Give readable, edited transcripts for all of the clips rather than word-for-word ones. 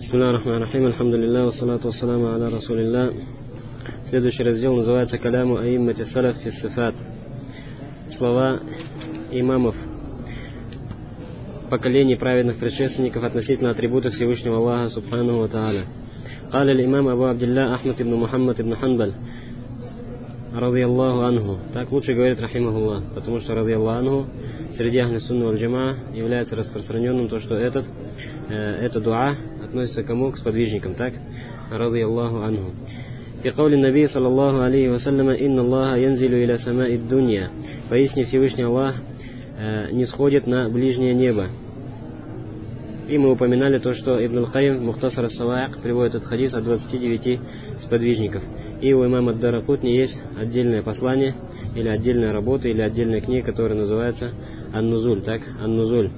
Бисмиллахи рахмани рахим, альхамдулиллах, вассалату вассаламу аля расулиллах. Следующий раздел называется «Каляму аиммати салаф фи сифат». Слова имамов поколений праведных предшественников относительно атрибутов Всевышнего Аллаха Субханаху ва Тааля. قال الإمام أبو عبد الله أحمد بن محمد بن حنبل رضي الله عنه. Так лучше говорит рахимахуллах, потому что رضي الله عنه среди ахли сунна валь джамаа является распространенным то, что это дуа относится к кому? К сподвижникам, так? رضي الله عنه. في قول النبي صلى الله عليه وسلم إن الله ينزل إلى سماء الدنيا. Поистине Всевышний Аллах не сходит на ближнее небо. И мы упоминали то, что Ибн аль-Кайим Мухтасар ас-Саваик приводит этот хадис от 29 сподвижников. И у имама ад-Даракутни есть отдельное послание, или отдельная работа, или отдельная книга, которая называется Ан-Нузуль, так? Ан-Нузуль.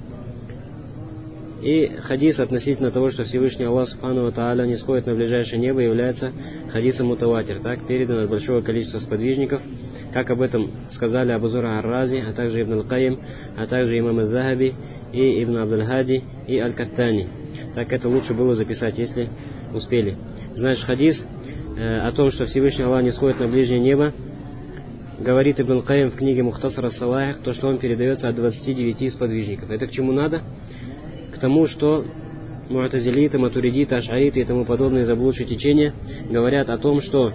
И хадис относительно того, что Всевышний Аллах Субхану ва Тааля не сходит на ближайшее небо, является хадисом мутаватир, так? Передан от большого количества сподвижников, как об этом сказали Абу Зур ар-Рази, а также Ибн аль-Кайим, а также имам ад-Захаби, и Ибн Абдуль-Хади, и Аль-Каттани. Так это лучше было записать, если успели. Значит, хадис о том, что Всевышний Аллах не сходит на ближнее небо, говорит Ибн аль-Кайим в книге Мухтасар ас-Саваик, то, что он передается от 29 сподвижников. Это к чему надо? К тому, что муатазилиты, матуридиты, ашариты и тому подобные заблудшие течения говорят о том, что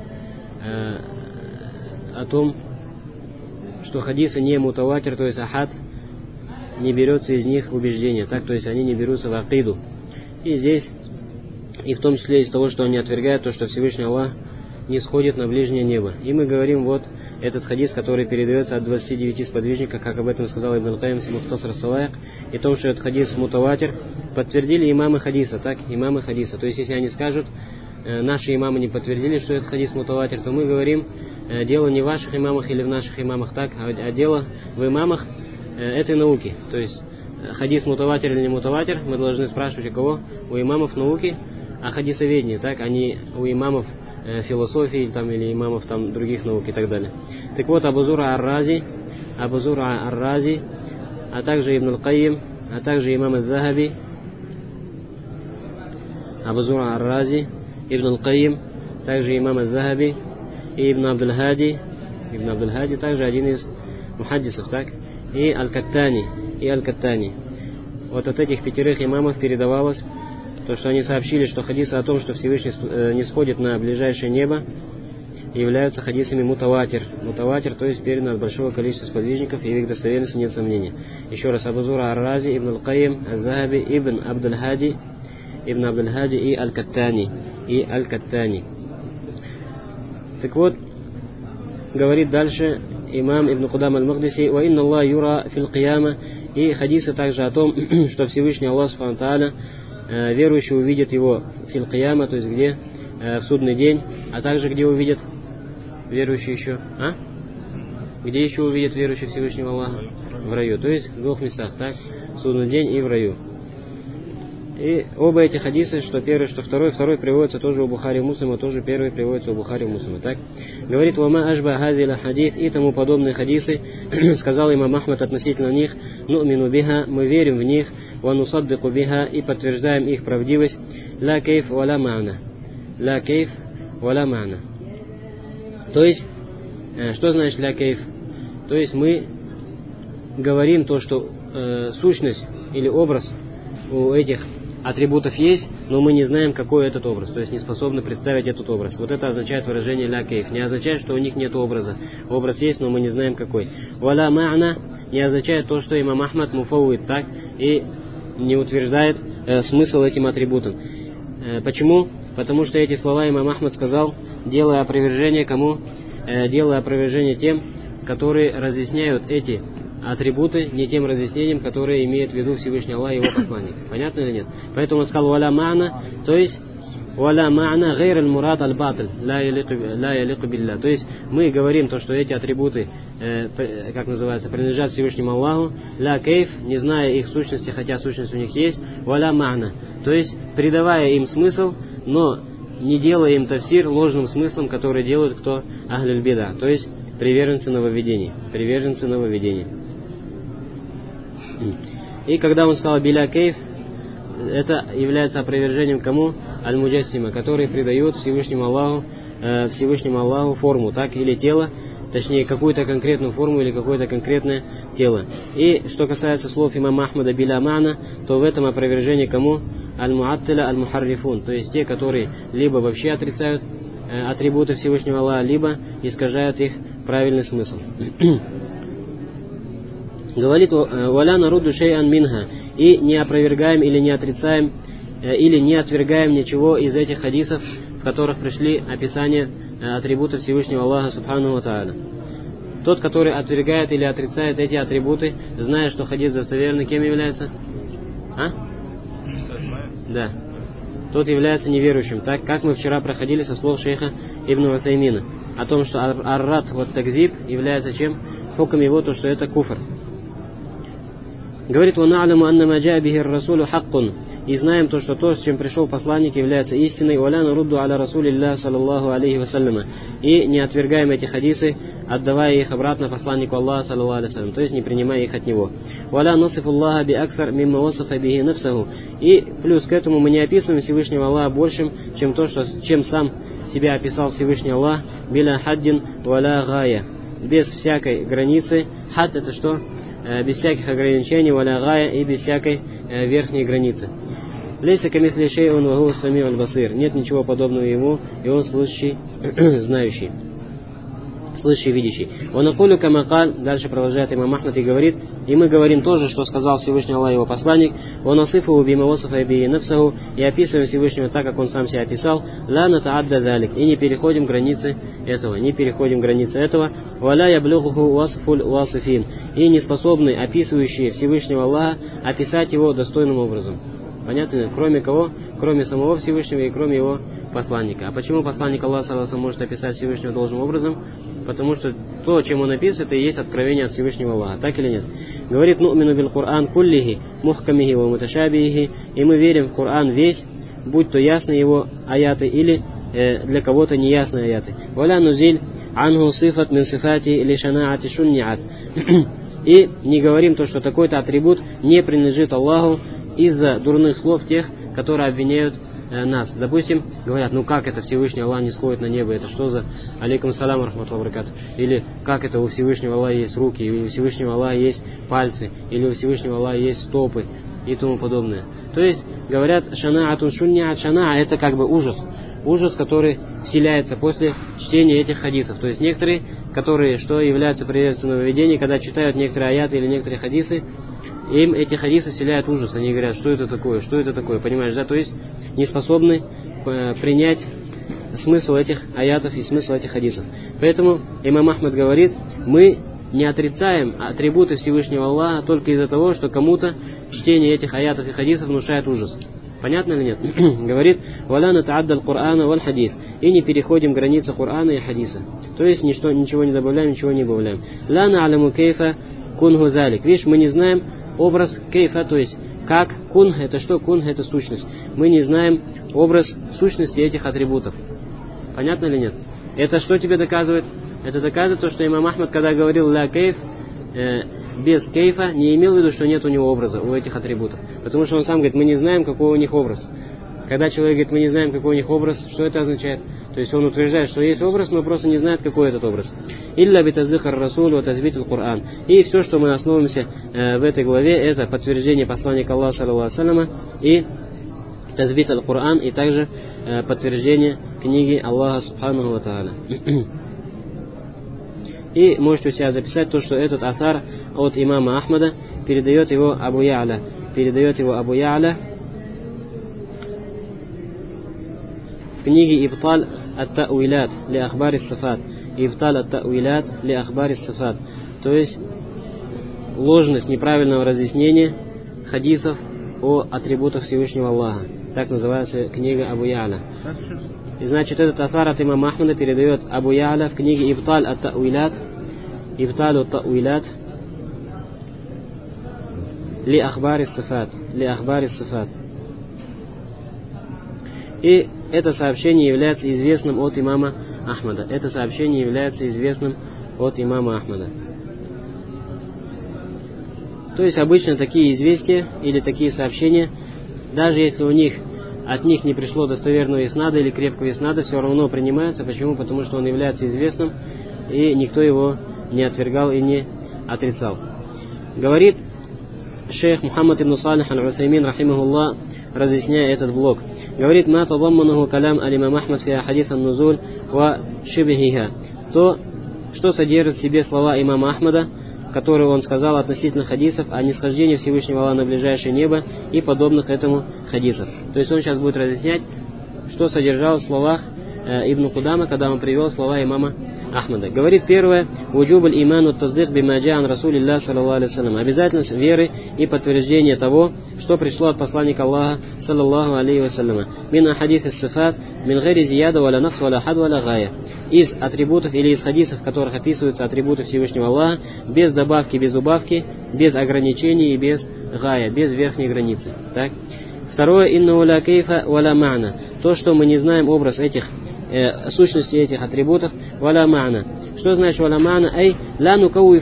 хадисы не мутаватир, то есть ахад, не берется из них убеждение, так, то есть они не берутся в акиду. И здесь, и в том числе из того, что они отвергают, то, что Всевышний Аллах не сходит на ближнее небо. И мы говорим вот этот хадис, который передается от 29 сподвижников, как об этом сказал Ибн аль-Кайим в Мухтасар ас-Саваик, и то, что этот хадис мутаватир, подтвердили имамы хадиса, так, имамы хадиса. То есть, если они скажут, наши имамы не подтвердили, что этот хадис мутаватир, то мы говорим, дело не в ваших имамах или в наших имамах, так, а дело в имамах этой науки. То есть хадис мутаватир или не мутаватир, мы должны спрашивать у кого? У имамов науки, а хадисоведения, так, а не у имамов философии там, или имамов там, других наук и так далее. Так вот, Абу Зур ар-Рази, а также Ибн аль-Кайим, а также имам ад-Захаби, Абу Зур ар-Рази, Ибн аль-Кайим, также имам ад-Захаби и Ибн Абдуль-Хади, также один из мухаддисов, так, и Аль-Каттани. Вот от этих 5 имамов передавалось то, что они сообщили, что хадисы о том, что Всевышний не сходит на ближайшее небо, являются хадисами мутаватир. Мутаватир, то есть передано от большого количества сподвижников, и в их достоверности нет сомнений. Еще раз, Абу Зур ар-Рази, Ибн аль-Кайим, ад-Захаби, Ибн Абдуль-Хади и Аль-Каттани. Так вот, говорит дальше имам Ибн Кудам аль-Магдиси: «Ва инна Аллах юра фил кияма». И хадисы также о том, что Всевышний Аллах Субхану ва Тааля верующий увидит его фил кияма, то есть где? В судный день, а также где увидит верующий еще? Где еще увидит верующий Всевышнего Аллаха? В раю. То есть в 2 местах, так? В судный день и в раю. И оба эти хадисы, что первый, что второй приводится тоже у Бухари Муслима, тоже первый приводится у Бухари Муслима, так? Говорит: «Вама ажба хазиля хадис», и тому подобные хадисы, сказал имам Ахмад относительно них: «Ну'мину биха», мы верим в них, «Ва нусаддику биха», и подтверждаем их правдивость, «Ла кейф валя ма'на». То есть, что значит «ла кейф»? То есть мы говорим то, что сущность или образ у этих атрибутов есть, но мы не знаем, какой этот образ, то есть не способны представить этот образ. Вот это означает выражение «ля кейф». Не означает, что у них нет образа. Образ есть, но мы не знаем, какой. «Валя ма'на» не означает то, что имам Ахмад муфауид, так, и не утверждает смысл этим атрибутам. Почему? Потому что эти слова имам Ахмад сказал, делая опровержение кому? Делая опровержение тем, которые разъясняют эти атрибуты не тем разъяснением, которое имеет в виду Всевышний Аллах и его посланник. Понятно или нет? Поэтому он сказал «валя ма'на», то есть «валя ма'на гайр аль-мурад аль-батл, ла ялику билля». То есть мы говорим то, что эти атрибуты, как называется, принадлежат Всевышнему Аллаху, «ла кейф», не зная их сущности, хотя сущность у них есть, «валя ма'на», то есть придавая им смысл, но не делая им тафсир ложным смыслом, который делают кто? Ахлюль бида, то есть приверженцы нововведений. И когда он сказал «биля кейф», это является опровержением кому? Аль-Муджассима, которые придают Всевышнему Аллаху форму, так, или тело, точнее, какую-то конкретную форму или какое-то конкретное тело. И что касается слов имама Ахмада биля мана, то в этом опровержении кому? Аль-Муаттиля Аль-Мухаррифун, то есть те, которые либо вообще отрицают атрибуты Всевышнего Аллаха, либо искажают их правильный смысл. Говорит: «Валя нарудду шей'ан минха», и не опровергаем или не отрицаем, или не отвергаем ничего из этих хадисов, в которых пришли описания атрибутов Всевышнего Аллаха Субхану ва Тааля. Тот, который отвергает или отрицает эти атрибуты, зная, что хадис достоверный, кем является? Да. Тот является неверующим, так как мы вчера проходили со слов шейха Ибн Усаймина о том, что ар-рад вот такзиб является чем? Хуком его, то, что это куфр. Говорит: «Вана'ламу анна ма джаа бихи ар-расулу хаккун», и знаем то, что с чем пришел посланник, является истиной. «Валя нарудду аля расулиллах саллаллаху алейхи вассаляма», и не отвергаем эти хадисы, отдавая их обратно посланнику Аллаха саллаллаху алейхи вассалям, то есть не принимая их от него. «Валя насифу Аллаха би аксар мимма васафа бихи нафсаху», и плюс к этому мы не описываем Всевышнего Аллаха большим, чем сам себя описал Всевышний Аллах, биля хаддин валя гая, без всякой границы. Хад — это что? Без всяких ограничений, валя гая, и без всякой верхней границы. Лейса камисли шей'ун ва хуа сами'уль басир. Нет ничего подобного ему, и он слышащий, знающий, слышащий, видящий. Ванакулю камакаль, дальше продолжает имам Ахмад и говорит: и мы говорим тоже, что сказал Всевышний Аллах его посланник, ванасифу бима васафа би нафсаху, и описываем Всевышнего так, как он сам себя описал, ла натаадда далик, и не переходим границы этого, валя яблюхуху васфуль васифин, и не способны описывающие Всевышнего Аллаха описать его достойным образом. Понятно? Кроме кого? Кроме самого Всевышнего и кроме его посланника. А почему посланник Аллаха может описать Всевышнего должным образом? Потому что то, чем он описывает, это и есть откровение от Всевышнего Аллаха. Так или нет? Говорит: «Ну'мину бил Кур'ан куллихи, мухкамихи ва муташабихи», и мы верим в Коран весь, будь то ясные его аяты или для кого-то неясные аяты. «Валя нузиль анху сифат мин сифати или шанаати шунниат», и не говорим то, что такой-то атрибут не принадлежит Аллаху из-за дурных слов тех, которые обвиняют нас. Допустим, говорят: ну как это Всевышний Аллах не сходит на небо, это что за алейкум салам рахматуллахи ва баракатух? Или как это у Всевышнего Аллаха есть руки, или у Всевышнего Аллаха есть пальцы, или у Всевышнего Аллаха есть стопы и тому подобное. То есть говорят: шанаатун шунниат, шанаа — это как бы ужас, который вселяется после чтения этих хадисов. То есть некоторые, которые что являются приверженцами нововведений, когда читают некоторые аяты или некоторые хадисы, им эти хадисы вселяют ужас. Они говорят: что это такое, понимаешь, да? То есть не способны принять смысл этих аятов и смысл этих хадисов. Поэтому имам Ахмад говорит: мы не отрицаем атрибуты Всевышнего Аллаха только из-за того, что кому-то чтение этих аятов и хадисов внушает ужас. Понятно или нет? Говорит: «Валя натааддаль Кур'ана валь хадис», и не переходим границы Кур'ана и хадиса. То есть ничего не добавляем, ничего не убавляем. «Ла на'аляму кейфа кунху залик». Видишь, мы не знаем образ кейфа, то есть как. Кунх — это что? Кунх — это сущность. Мы не знаем образ сущности этих атрибутов. Понятно или нет? Это что тебе доказывает? Это доказывает то, что имам Ахмад, когда говорил «ля кейф», без кейфа, не имел в виду, что нет у него образа, у этих атрибутов. Потому что он сам говорит: мы не знаем, какой у них образ. Когда человек говорит: мы не знаем, какой у них образ, что это означает? То есть он утверждает, что есть образ, но просто не знает, какой этот образ. «Илля битаздихар расул ва тазбитул Кур'ан». И все, что мы основываемся в этой главе, это подтверждение посланника Аллаха саллаллаху алейхи ва салляма и тазбит аль-Кур'ан, и также подтверждение книги Аллаха субханаху ва тааля. И можете у себя записать то, что этот асар от имама Ахмада передает его Абу Я'ля. В книге «Ибталь ат-Та'уилят ли ахбари сифат». «Ибталь ат-Та'уилят ли ахбари сифат». То есть ложность неправильного разъяснения хадисов о атрибутах Всевышнего Аллаха. Так называется книга Абу Я'ля. И значит, этот асар от имама Ахмада передает Абу Я'ля в книге «Ибталь ат-Та'уилят», «Ибталь ат-Та'уилят ли ахбари сифат». И это сообщение является известным от имама Ахмада. То есть обычно такие известия или такие сообщения даже если от них не пришло достоверного иснада или крепкого иснада, все равно принимается. Почему? Потому что он является известным, и никто его не отвергал и не отрицал. Говорит шейх Мухаммад ибн Салих аль-Усаймин, рахимахуллах, разъясняя этот блок. Говорит: «Ма тадамманаху калям аль-имам Ахмад фи ахадис ан-нузуль ва шибхиха». То, что содержит в себе слова имама Ахмада, которые он сказал относительно хадисов о нисхождении Всевышнего Аллаха на ближайшее небо и подобных этому хадисов. То есть он сейчас будет разъяснять, что содержалось в словах Ибн Кудама, когда он привел слова имама Ахмада. Говорит первое: «Вуджубуль иману таздик бима джа'ан Расулиллах саллаллаху алейхи вассалям». Обязательность веры и подтверждение того, что пришло от посланника Аллаха саллаллаху алейхи вассаляма. Мин ахадис ис-сифат, мин гайри зияда валя накс валя хад валя гая. Из атрибутов или из хадисов, в которых описываются атрибуты Всевышнего Аллаха, без добавки, без убавки, без ограничений и без гая, без верхней границы. Так? Второе: «Инна ля кейфа валя ма'на». То, что мы не знаем образ этих сущности этих атрибутов. Валя ма'на. Что значит валя ма'на? Ай ла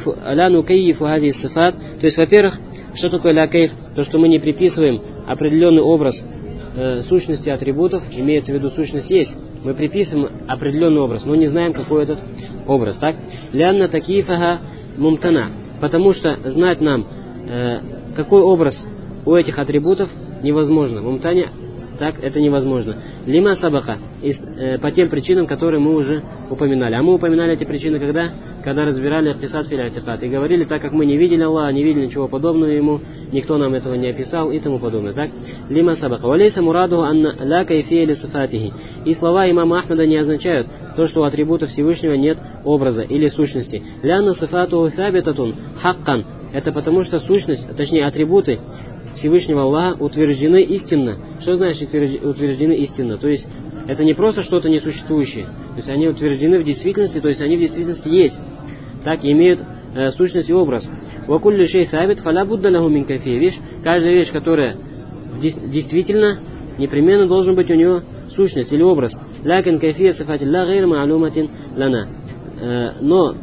нукайифу хади сифат. То есть, во-первых, что такое ля кейф? То, что мы не приписываем определенный образ сущности атрибутов, имеется в виду сущность есть. Мы приписываем определенный образ, но не знаем, какой этот образ. Так? Лянна такифаха мумтана. Потому что знать нам, какой образ у этих атрибутов, невозможно. Мумтани, так, это невозможно. Лима сабака, по тем причинам, которые мы уже упоминали. А мы упоминали эти причины когда разбирали иктисад фил и'тикад. И говорили, так как мы не видели Аллаха, не видели ничего подобного Ему, никто нам этого не описал и тому подобное. Так? Лима сабака. Валейса мурадуху анна ла кайфия ли сифатихи. И слова имама Ахмада не означают то, что у атрибута Всевышнего нет образа или сущности. Лянна сифатуху сабитатун хаккан. Это потому, что сущность, точнее атрибуты Всевышнего Аллаха утверждены истинно. Что значит утверждены истинно? То есть это не просто что-то несуществующее. То есть они утверждены в действительности, то есть они в действительности есть. Так, имеют сущность и образ. Вакулли шей сабит фаля будда лаху мин кайфия. Видишь, каждая вещь, которая действительно, непременно должен быть у нее сущность или образ. Лякин кайфия сифатилля гайр ма'луматин лана. Но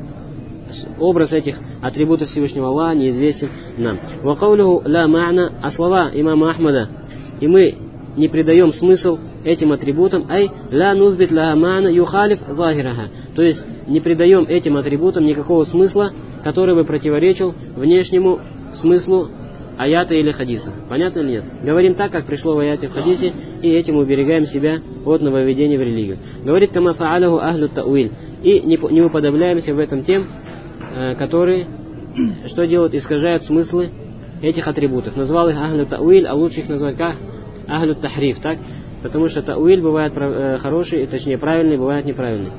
образ этих атрибутов Всевышнего Аллаха неизвестен нам. Вакаулюху ла ма'на, а слова имама Ахмада, и мы не придаем смысл этим атрибутам, ай ла нузбит ла ма'на юхалиф захираха. То есть не придаем этим атрибутам никакого смысла, который бы противоречил внешнему смыслу аята или хадиса. Понятно или нет? Говорим так, как пришло в аяте в хадисе, и этим уберегаем себя от нововведения в религию. Говорит кама фа'аляху ахлю та'уиль. И не уподобляемся в этом тем, которые, что делают, искажают смыслы этих атрибутов. Назвал их ахлю та'уиль, а лучше их назвать как ахлю тахриф, так? Потому что та'уиль бывает хороший, точнее правильный, бывает неправильный.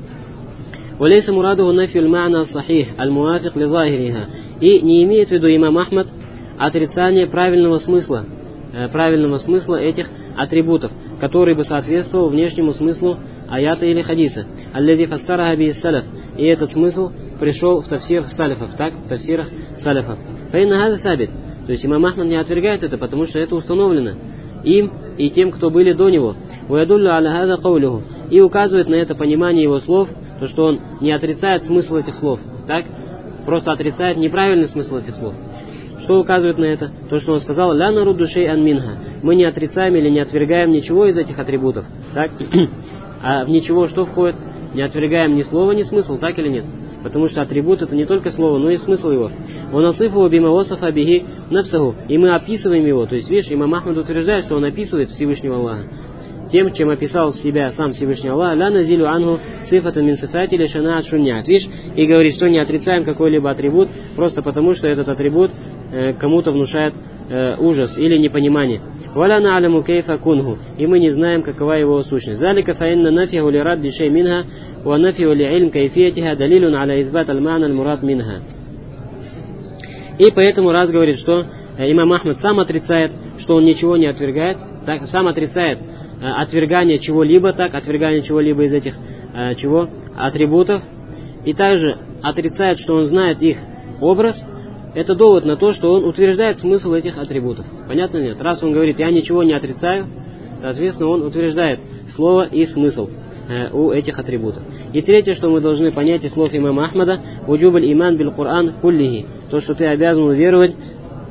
Валейса мурадуху нафью аль-ма'на сахих, аль-муафик ли захириха. И не имеет в виду имам Ахмад отрицание правильного смысла этих атрибутов, который бы соответствовал внешнему смыслу аята или хадиса. Аллади фассараха би салаф. И этот смысл пришел в тафсирах салафов, так, в тафсирах салафов. Фаинна хаза сабит. То есть имам Ахмад не отвергает это, потому что это установлено им и тем, кто были до него. Ваядуллю аля хаза каулюху. И указывает на это понимание его слов, то что он не отрицает смысл этих слов, так, просто отрицает неправильный смысл этих слов. Что указывает на это? То, что он сказал: «Ля нарудду шей'ан минха». Мы не отрицаем или не отвергаем ничего из этих атрибутов. Так? А в ничего что входит? Не отвергаем ни слова, ни смысл, так или нет? Потому что атрибут это не только слово, но и смысл его. Он асыфу бимавосафа бихи напсаху. И мы описываем его. То есть, видишь, имам Ахмад утверждает, что он описывает Всевышнего Аллаха тем, чем описал себя сам Всевышний Аллах. «Ля назилю ангу сифата мин сифати ли шанаат шуннят». Видишь, и говорит, что не отрицаем какой-либо атрибут, просто потому, что этот атрибут кому-то внушает ужас или непонимание. «Валя на'аляму кейфа кунху». И мы не знаем, какова его сущность. «Залика фаинна нафиху ли рад ли шей минха, ва нафиху ли илм кайфиятиха далилун аля избат аль-ма'на аль-мурад минха». И поэтому раз говорит, что имам Ахмад сам отрицает, что он ничего не отвергает, так, сам отрицает отвергание чего-либо, так, отвергание чего-либо из этих атрибутов, и также отрицает, что он знает их образ. Это довод на то, что он утверждает смысл этих атрибутов. Понятно нет? Раз он говорит, я ничего не отрицаю, соответственно, он утверждает слово и смысл у этих атрибутов. И третье, что мы должны понять из слов имама Ахмада: «Вуджубаль иман бил Кур'ан куллихи». То, что ты обязан уверовать в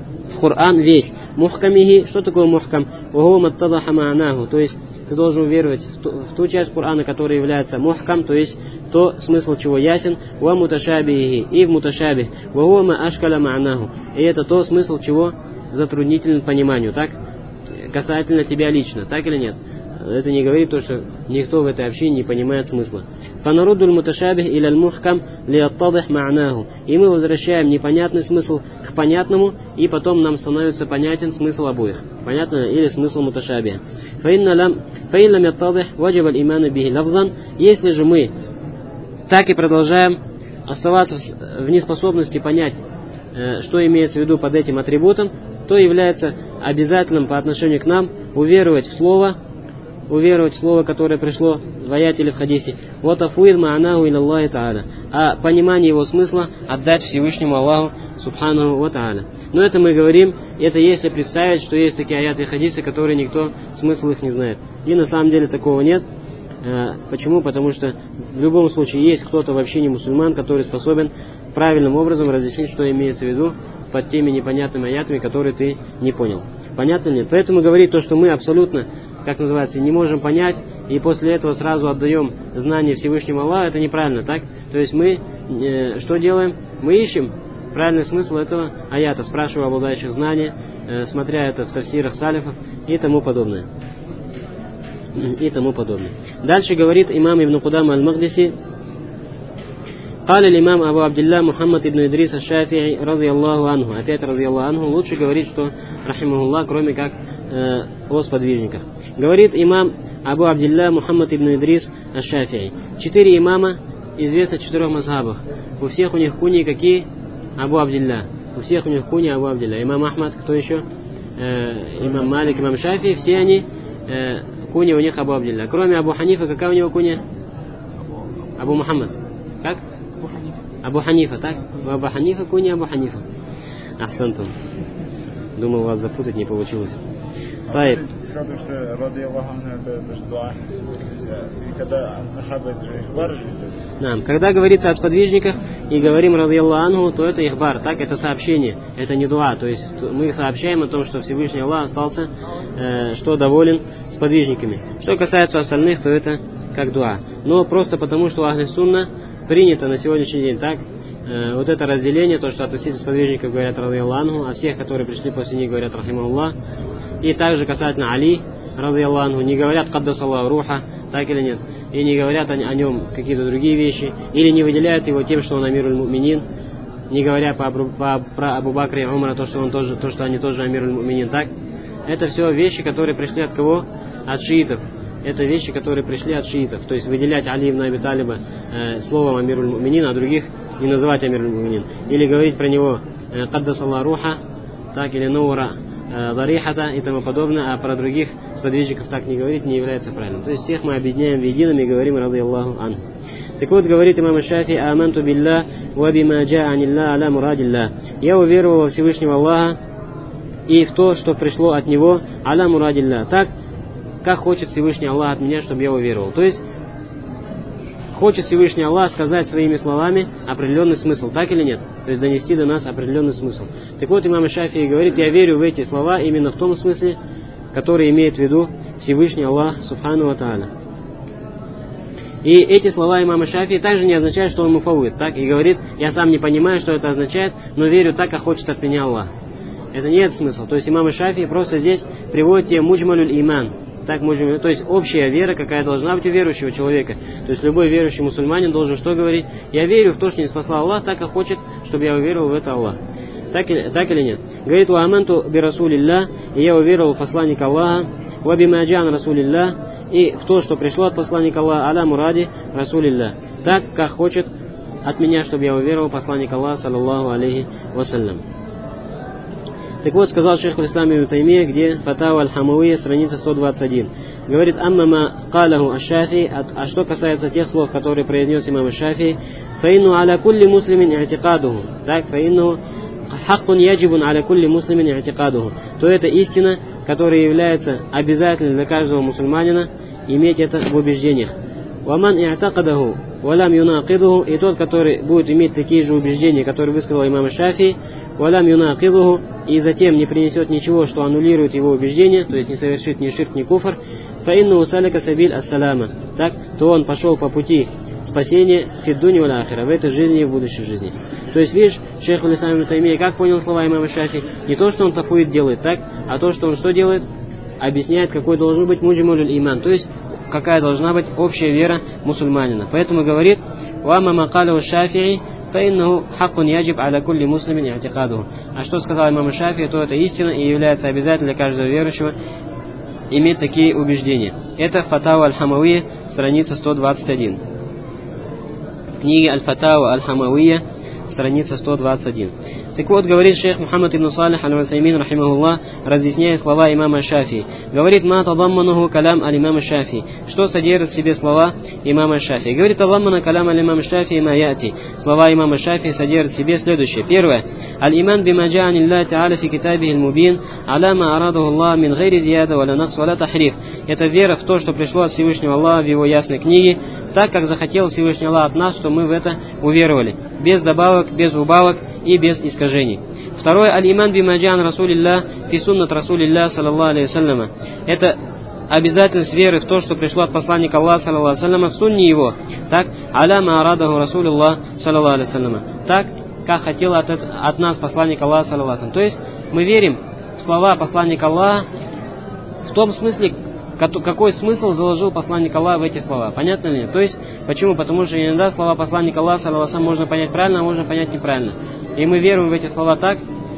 Коран весь. Мухкамихи, что такое мухкам? Вахуа маттадаха ма'наху, то есть ты должен веровать в ту часть Корана, которая является мухкам, то есть то, смысл чего ясен, ва муташабихи, и в муташабих, вахуа ма ашкаля ма'наху, и это то, смысл чего затруднителен пониманию, так? Касательно тебя лично, так или нет? Это не говорит то, что никто в этой общине не понимает смысла. Фанаруддуль муташабих иля аль-мухкам лиаттадих ма'наху. И мы возвращаем непонятный смысл к понятному, и потом нам становится понятен смысл обоих. Понятно? Или смысл муташабиха. Фаин лам яттадих ваджиб аль-иману бихи лафзан. Если же мы так и продолжаем оставаться в неспособности понять, что имеется в виду под этим атрибутом, то является обязательным по отношению к нам уверовать в слово, которое пришло в аяте или в хадисе. Вот афуид ма'анаху иля Аллахи та'аля. А понимание его смысла отдать Всевышнему Аллаху субханаху ва та'аля. Но это мы говорим, это если представить, что есть такие аяты и хадисы, которые никто смысл их не знает. И на самом деле такого нет. Почему? Потому что в любом случае есть кто-то в общине мусульман, который способен правильным образом разъяснить, что имеется в виду под теми непонятными аятами, которые ты не понял. Понятно ли? Поэтому говорить то, что мы абсолютно, как называется, не можем понять, и после этого сразу отдаем знание Всевышнему Аллаху, это неправильно, так? То есть мы что делаем? Мы ищем правильный смысл этого аята, спрашивая обладающих знаний, смотря это в тафсирах салифов и тому подобное. Дальше говорит имам Ибн Кудама аль-Магдиси: قال الإمام أبو عبد الله محمد بن إدريس الشافعي رضي الله عنه. Опять رضي الله عنه. Лучше говорить, что рахимахуллах, кроме как о сподвижниках. Говорит имам Абу Абдилля Мухаммад ибн Идрис аш-Шафи'и. 4 имама известны в 4 мазхабах. У всех у них куни какие? Абу Абдилля. У всех у них куни Абу Абдилля. Имам Ахмад, кто еще? Имам Малик, имам Шафи. Все они куни у них Абу Абдилля. Кроме Абу Ханифа, какая у него куни? Абу Мухаммад. Как? Абу Ханифа, так? У Абу Ханифа куни Абу Ханифа. Ахсантум. Думал, вас запутать не получилось. Тайб. Сказал, что ради Аллаха это даже дуа. И когда сахаба это же ихбар же идет. Когда говорится о сподвижниках и говорим ради Аллаху анху, то это ихбар, так? Это сообщение, это не дуа. То есть мы сообщаем о том, что Всевышний Аллах остался, что доволен сподвижниками. Что касается остальных, то это как дуа. Но просто потому, что у Ахли Сунна принято на сегодняшний день, так? Вот это разделение, то, что относительно сподвижников говорят ради Аллаху анху, а всех, которые пришли после них, говорят рахимахуллах. И также касательно Али, ради Аллаху, не говорят каддасаллаху руха, так или нет, и не говорят о нем какие-то другие вещи, или не выделяют его тем, что он амируль муминин, не говоря про Абу Бакра и Умара, то, что они тоже амируль муминин, так? Это все вещи, которые пришли от кого? От шиитов. Это вещи, которые пришли от шиитов. То есть выделять Али ибн Аби Талиба словом амируль муминин, а других не называть амируль муминин. Или говорить про него каддасаллаху руха, так, или наура дарихата и тому подобное, а про других сподвижников так не говорить не является правильным. То есть всех мы объединяем в едином и говорим ради Аллаху анху. Так вот, говорит имам Шафи: аманту билля ва бима джаа анилля аля мурадилля. Я уверовал во Всевышнего Аллаха и в то, что пришло от него аля мурадилля. Так, как хочет Всевышний Аллах от меня, чтобы я уверовал. То есть хочет Всевышний Аллах сказать своими словами определенный смысл, так или нет? То есть донести до нас определенный смысл. Так вот, имам Шафии говорит: я верю в эти слова именно в том смысле, который имеет в виду Всевышний Аллах субхану ва тааля. И эти слова имама Шафии также не означают, что он муфаввид, так? И говорит: я сам не понимаю, что это означает, но верю так, как хочет от меня Аллах. Это не этот смысл. То есть имам Шафии просто здесь приводит тебе муджмалюль иман. Так можем, то есть общая вера, какая должна быть у верующего человека. То есть любой верующий мусульманин должен что говорить? Я верю в то, что не спасла Аллах, так как хочет, чтобы я уверовал в это Аллах. Так или нет? Говорит: ва аманту би расулилля, и я уверовал в посланника Аллаха, ва бима джа'ан расулилля, и в то, что пришло от посланника Аллаха, аля муради расулилля, так как хочет от меня, чтобы я уверовал в посланника Аллаха, саллаллаху алейхи вассалям. Так вот, сказал шейх аль-Ислам ибн Таймия, где Фатава аль-Хамауия, страница 121. Говорит: аммама калаху аш-Шафи, а что касается тех слов, которые произнес имам аш-Шафи, фаинну аля кулли муслимин и'тикадуху, так, фаинну хаккун яджибун аля кулли муслимин и'тикадуху, то это истина, которая является обязательной для каждого мусульманина иметь это в убеждениях. Ваман и'такадаху валам юнакидуху, и тот, который будет иметь такие же убеждения, которые высказал имам аш-Шафи, валам юнакидуху, и затем не принесет ничего, что аннулирует его убеждение, то есть не совершит ни ширк, ни куфр, фаинну салика сабиль ассаляма, так, то он пошел по пути спасения фиддуни вал ахира, в этой жизни и в будущей жизни. То есть, видишь, шейх аль-Ислам ибн Таймия как понял слова имама Шафии? Не то, что он тафуид делает, так, а то, что он что делает? Объясняет, какой должен быть муджимуль иман, то есть какая должна быть общая вера мусульманина. Поэтому говорит: «Вама макалу Шафии фаиннаху хаккун яджиб аля кулли муслимин и'тикадуху». А что сказал имам Шафии, то это истина и является обязательным для каждого верующего иметь такие убеждения. Это Фатава аль-Хамавия, страница 121. Книги Аль-Фатава аль-Хамавия, страница 121. Так вот, говорит шейх Мухаммад ибн Салих аль-Усаймин, рахимахуллах, разъясняя слова имама Шафии. Говорит: «Ма тадаммануху калам аль-имам Шафии». Что содержит в себе слова имама Шафии? Говорит: «Тадаммана калам аль-имам Шафии ма яти». Слова имама Шафии содержат в себе следующее. Первое. Аль-иман бима джа'ани Аллах та'аля фи китабихи аль-мубин аля ма арадаху Аллах мин гайри зияда валя накс валя тахриф. Это вера в то, что пришло от Всевышнего Аллаха в его ясной книге, так как захотел Всевышний Аллах от нас, что мы в это уверовали. Без добавок, без убавок и без искажений. Второе. Аль-иман бима джа'ан расулилля фи суннат расулилля саллаллаху алейхи вассаляма. Это обязательность веры в то, что пришло от посланника Аллаха саллаллаху алейхи вассаляма в сунне его, так, аля ма арадаху расулилlah саллаллаху алейхи вассаляма, так, как хотел от нас посланник Аллаха саллаллаху алейхи вассаляма. То есть мы верим в слова посланника Аллаха в том смысле, какой смысл заложил посланник Аллаха в эти слова. Понятно ли? То есть, почему? Потому что иногда слова посланника Аллаха саллаллаху алейхи вассаляма можно понять правильно, а можно понять неправильно. И мы веруем в эти слова так,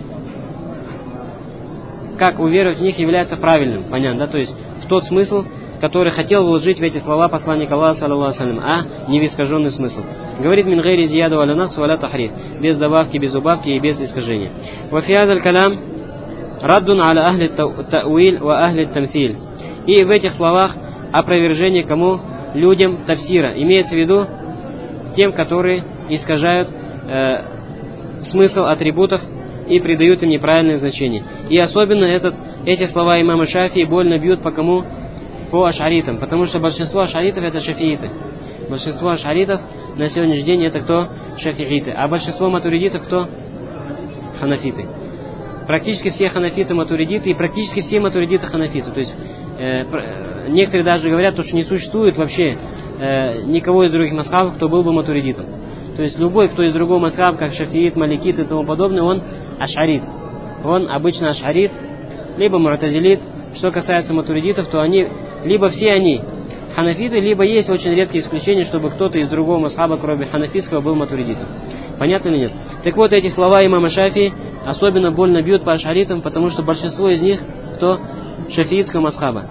как уверовать в них является правильным. Понятно, да? То есть в тот смысл, который хотел вложить в эти слова посланник Аллаха саллаллаху алейхи вассалям, а не в искаженный смысл. Говорит: «Мин гайри зияда валя накс валя тахриф». Без добавки, без убавки и без искажения. «Ва фи хазаль калам раддун аля ахли та'уил ва ахли тамсиль». И в этих словах опровержение кому? Людям тафсира. Имеется в виду тем, которые искажают смысл атрибутов и придают им неправильное значение. И особенно эти слова имама Шафии больно бьют по кому? По ашаритам. Потому что большинство ашаритов это шафииты. Большинство ашаритов на сегодняшний день это кто? Шафииты. А большинство матуридитов кто? Ханафиты. Практически все ханафиты матуридиты и практически все матуридиты ханафиты. То есть некоторые даже говорят, что не существует вообще никого из других масхабов, кто был бы матуридитом. То есть любой, кто из другого масхаба, как шафиит, маликит и тому подобное, он ашарит. Он обычно ашарит, либо му'тазилит. Что касается матуридитов, то они, либо все они ханафиты, либо есть очень редкие исключения, чтобы кто-то из другого масхаба, кроме ханафитского, был матуридитом. Понятно или нет? Так вот, эти слова имама Шафии особенно больно бьют по ашаритам, потому что большинство из них кто? Шафиитского масхаба.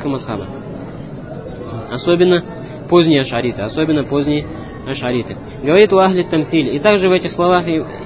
Особенно поздние ашариты. Говорит: «У ахли тамсиль». И также в этих словах,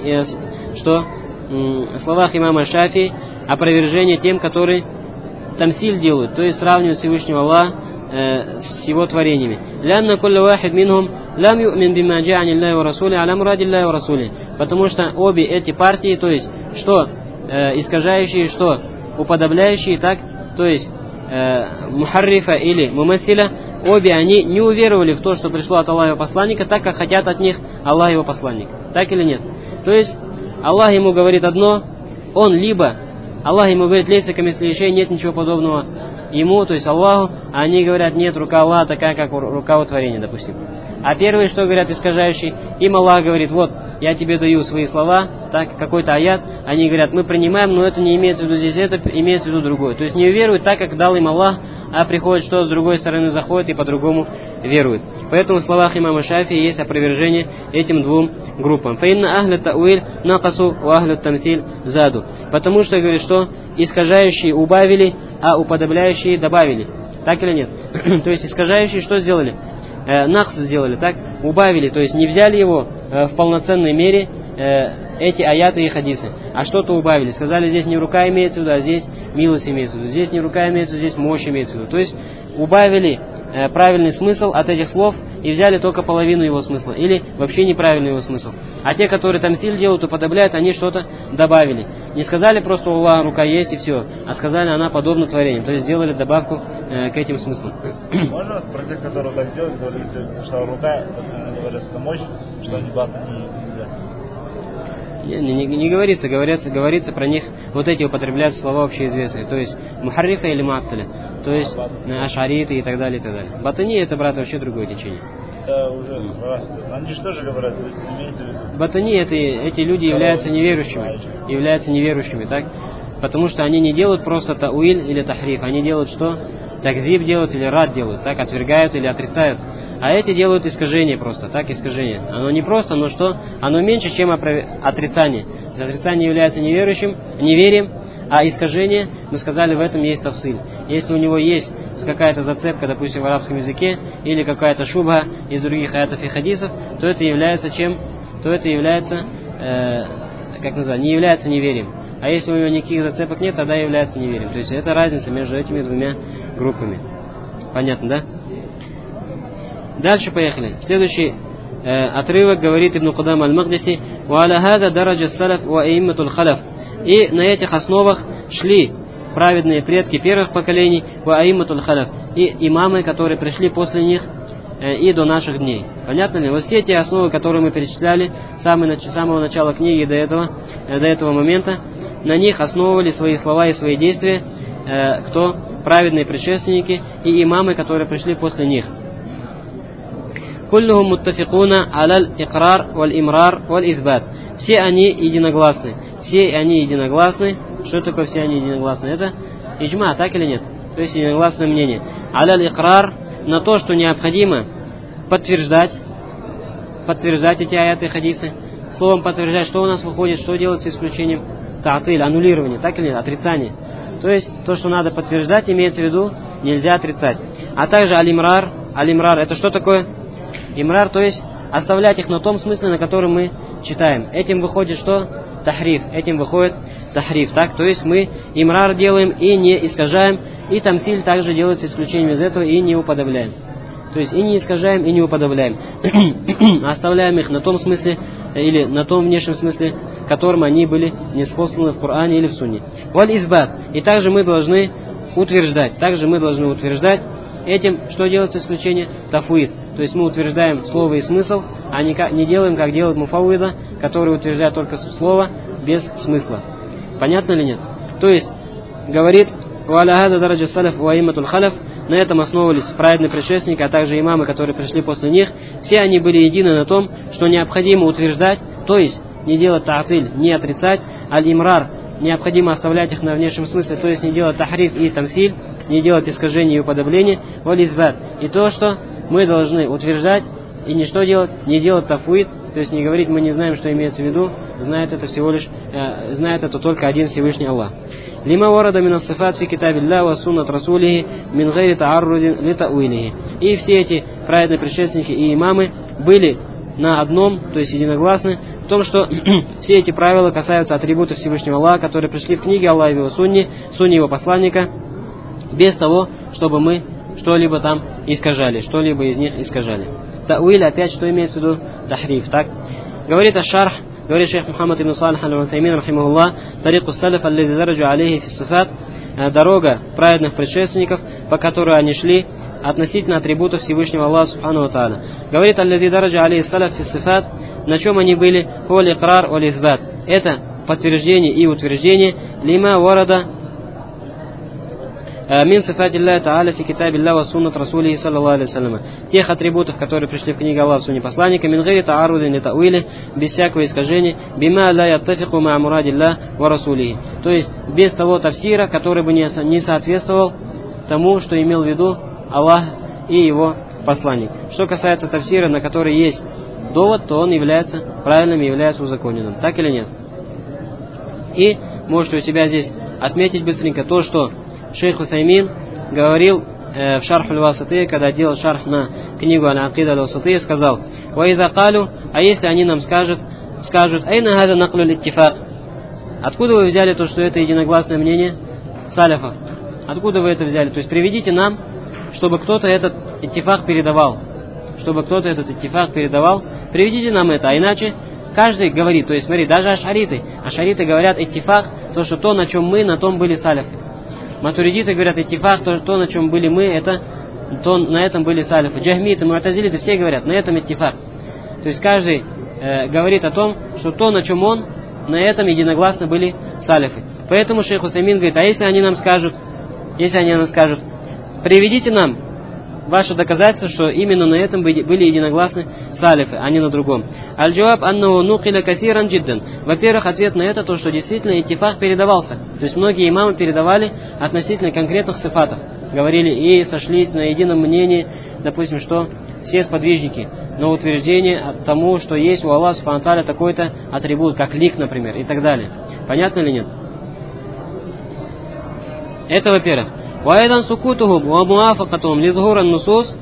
словах имама Шафии опровержение тем, которые тамсиль делают, то есть сравнивают Всевышнего Аллаха с его творениями. «Лянна кулля вахид минхум лам ю'мин бима джа'ани Аллаху ва расули аля муради Аллахи ва расули». Потому что обе эти партии, то есть что искажающие, что уподобляющие, так, то есть мухаррифа или мумассиля, обе они не уверовали в то, что пришло от Аллаха его посланника, так как хотят от них Аллах его посланник. Так или нет? То есть Аллах ему говорит одно, Аллах ему говорит: «Лейса камисли шей», нет ничего подобного ему, то есть Аллаху, а они говорят: «Нет, рука Аллаха такая, как рука у творения», допустим. А первые, что говорят искажающие, им Аллах говорит: «Вот, я тебе даю свои слова, так, какой-то аят», они говорят: «Мы принимаем, но это не имеется в виду здесь, это имеется в виду другое». То есть не веруют так, как дал им Аллах, а приходит, что с другой стороны заходит и по-другому верует. Поэтому в словах имама Шафии есть опровержение этим двум группам. «Фаинна ахля та'уиль накасу ва ахля тамсиль заду». Потому что, говорит, что искажающие убавили, а уподобляющие добавили. Так или нет? То есть искажающие что сделали? Нахс сделали, так? Убавили, то есть не взяли его в полноценной мере, эти аяты и хадисы, а что-то убавили. Сказали, здесь не рука имеется в виду, а здесь милость имеется в виду. Здесь не рука имеется в виду, здесь мощь имеется в виду. То есть убавили правильный смысл от этих слов и взяли только половину его смысла, или вообще неправильный его смысл. А те, которые тамсиль делают, уподобляют, они что-то добавили. Не сказали просто: «У Аллаха рука есть» и все, а сказали: «Она подобна творению». То есть сделали добавку к этим смыслам. Можно про тех, которые так делают, говорится, что рука, говорят, это мощь, что они бабки нельзя? Не говорится, говорится про них, вот эти употребляют слова общеизвестные, то есть мухаррифа или муатталя, то есть ашариты и так далее, и так далее. Батани это, брат, вообще другое течение. Это уже, они же тоже говорят, то есть имеется в виду. Батани эти люди являются неверующими, так? Потому что они не делают просто тауиль или тахриф, они делают что? Такзиб делают или рад делают, так? Отвергают или отрицают. А эти делают искажение просто, так, искажение. Оно не просто, но что? Оно меньше, чем отрицание. Отрицание является неверием, а искажение, мы сказали, в этом есть тавсиль. Если у него есть какая-то зацепка, допустим, в арабском языке, или какая-то шубха из других аятов и хадисов, то это является чем? То это является, не является неверием. А если у него никаких зацепок нет, тогда является неверием. То есть это разница между этими двумя группами. Понятно, да? Дальше поехали. Следующий отрывок говорит Ибн Кудам аль-Магдиси: «Ва-аля хада дараджа салаф ва аимматул халаф». И на этих основах шли праведные предки первых поколений, ва аимматул халаф, и имамы, которые пришли после них и до наших дней. Понятно ли? Вот все те основы, которые мы перечисляли с самого начала книги до этого момента, на них основывали свои слова и свои действия кто? Праведные предшественники и имамы, которые пришли после них. Куллухум муттафикуна аляль икрар валь имрар валь избат. Все они единогласны. Что такое все они единогласны? Это иджма, так или нет? То есть единогласное мнение. Аляль икрар, на то, что необходимо подтверждать эти аяты и хадисы. Словом подтверждать, что у нас выходит, что делается исключением та'тиль, аннулирование, так или нет? Отрицание. То есть то, что надо подтверждать, имеется в виду, нельзя отрицать. А также аль-имрар. Аль-имрар это что такое? Имрар, то есть оставлять их на том смысле, на котором мы читаем. Этим выходит что? Тахриф. Так? То есть мы имрар делаем и не искажаем, и тамсиль также делается исключением из этого и не уподобляем. То есть и не искажаем, и не уподобляем. Оставляем их на том смысле, или на том внешнем смысле, которым они были ниспосланы в Коране или в Сунне. Валь избат. И также мы должны утверждать. Этим, что делается исключение? Тафуид. То есть мы утверждаем слово и смысл, а не делаем, как делает муфауида, который утверждает только слово без смысла. Понятно или нет? То есть, говорит, «Ва'аля хада дараджа салаф ва аимматул халаф». На этом основывались праведные предшественники, а также имамы, которые пришли после них. Все они были едины на том, что необходимо утверждать, то есть не делать та'тиль, не отрицать, аль-имрар, необходимо оставлять их на внешнем смысле, то есть не делать тахриф и тамсиль, не делать искажения и уподобления, валь-избат. И то, что мы должны утверждать, и не что делать, не делать тафуид, то есть не говорить, мы не знаем, что имеется в виду, знает это только один Всевышний Аллах. Лима варада мин ас-сифат фи китабилля ва суннат расулихи мин гайри та'аррудин ли та'уилихи. И все эти праведные предшественники и имамы были на одном, то есть единогласны, в том, что все эти правила касаются атрибутов Всевышнего Аллаха, которые пришли в книге Аллаха и его сунне его посланника, без того, чтобы мы что-либо там искажали, что-либо из них искажали. Та'уиль, опять, что имеется в виду? Тахриф, так? Говорит аш-шарх, говорит шейх Мухаммад ибн Салих аль-Утаймин, рахимахуллах, тарику салиф аллази дараджу алейхи фи сифат, дорога праведных предшественников, по которой они шли относительно атрибутов Всевышнего Аллаха субхану ва тааля. Говорит, аллази дараджу алейхи салиф фи сифат, на чем они были? Холь икрар оль избат. Это подтверждение и утверждение лима варада мин сифати Аллаха Та'аля фи китаби Аллаха ва суннат расулихи саллаллаху алейхи вассалям. Тех атрибутов, которые пришли в книге Аллаха в сунне посланника, мин гайри та'аррудин ли та'уили, без всякого искажения, бима ла яттафику ма муради Аллах ва расулихи. То есть без того тафсира, который бы не соответствовал тому, что имел в виду Аллах и его посланник. Что касается тафсира, на который есть довод, то он является правильным и является узаконенным. Так или нет? И можете у себя здесь отметить быстренько то, что шейх Утаймин говорил в шарх аль-Васатия, когда делал шарх на книгу Аль-Акида аль-Васатия, сказал: «Ва иза калю», а если они нам скажут, «Айна хада наклю литтифак». Откуда вы взяли то, что это единогласное мнение саляфов? Откуда вы это взяли? То есть приведите нам, чтобы кто-то этот иттифак передавал. Приведите нам это, а иначе каждый говорит, то есть смотри, даже ашариты говорят иттифак, то, что то, на чем мы, на том были саляфы. Матуридиты говорят иттифак, то, на чем были мы, на этом были салифы. Джахмиты, муатазилиты, все говорят, на этом иттифак. То есть каждый говорит о том, что то, на чем он, на этом единогласны были салифы. Поэтому шейх Усаймин говорит, а если они нам скажут, приведите нам ваше доказательство, что именно на этом были единогласны салифы, а не на другом. Аль-джаваб аннаху нукиля касиран джиддан. Во-первых, ответ на это то, что действительно иттифак передавался. То есть многие имамы передавали относительно конкретных сифатов. Говорили и сошлись на едином мнении, допустим, что все сподвижники на утверждение тому, что есть у Аллаха субхану ва тааля такой-то атрибут, как лик, например, и так далее. Понятно или нет? Это во-первых. وأيضا سكوتهم وموافقتهم لظهور النصوص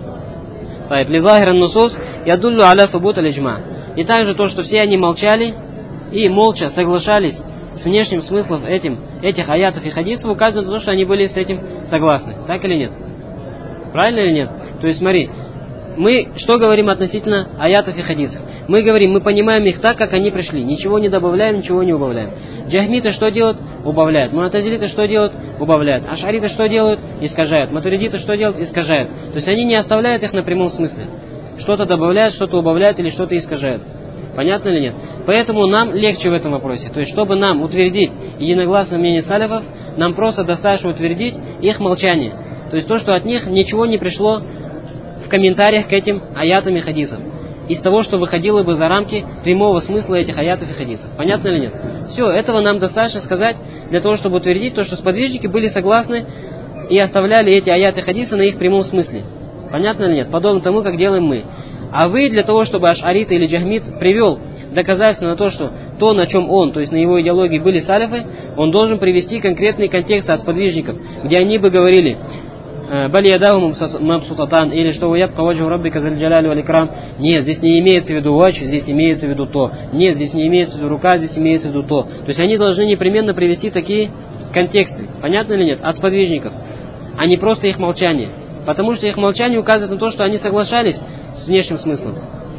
لظاهر النصوص يدل على ثبوت الإجماع. И также то, что все они молчали и молча соглашались с внешним смыслом этих аятов и хадисов, указывает на то, что они были с этим согласны. Так или нет? Правильно или нет? То есть смотри, мы что говорим относительно аятов и хадисов? Мы говорим, мы понимаем их так, как они пришли. Ничего не добавляем, ничего не убавляем. Джахмиты что делают? Убавляют. Муатазилиты что делают? Убавляют. Ашариты что делают? Искажают. Матуридиты что делают? Искажают. То есть они не оставляют их на прямом смысле. Что-то добавляют, что-то убавляют или что-то искажают. Понятно или нет? Поэтому нам легче в этом вопросе. То есть, чтобы нам утвердить единогласное мнение салифов, нам просто достаточно утвердить их молчание. То есть то, что от них ничего не пришло в комментариях к этим аятам и хадисам. Из того, что выходило бы за рамки прямого смысла этих аятов и хадисов. Понятно или нет? Все, этого нам достаточно сказать для того, чтобы утвердить то, что сподвижники были согласны и оставляли эти аяты и хадисы на их прямом смысле. Понятно или нет? Подобно тому, как делаем мы. А вы для того, чтобы аш'арит или джахмит привел доказательство на то, что то, на чем он, то есть на его идеологии были салифы, он должен привести конкретный контекст от сподвижников, где они бы говорили «Балиядаху мабсутатан» или что «Уябка ваджу раббика заль джаляли валь икрам». Нет, здесь не имеется в виду вадж, здесь имеется в виду то. Нет, здесь не имеется в виду рука, здесь имеется в виду то. То есть они должны непременно привести такие контексты. Понятно или нет? От сподвижников. А не просто их молчание. Потому что их молчание указывает на то, что они соглашались с внешним смыслом.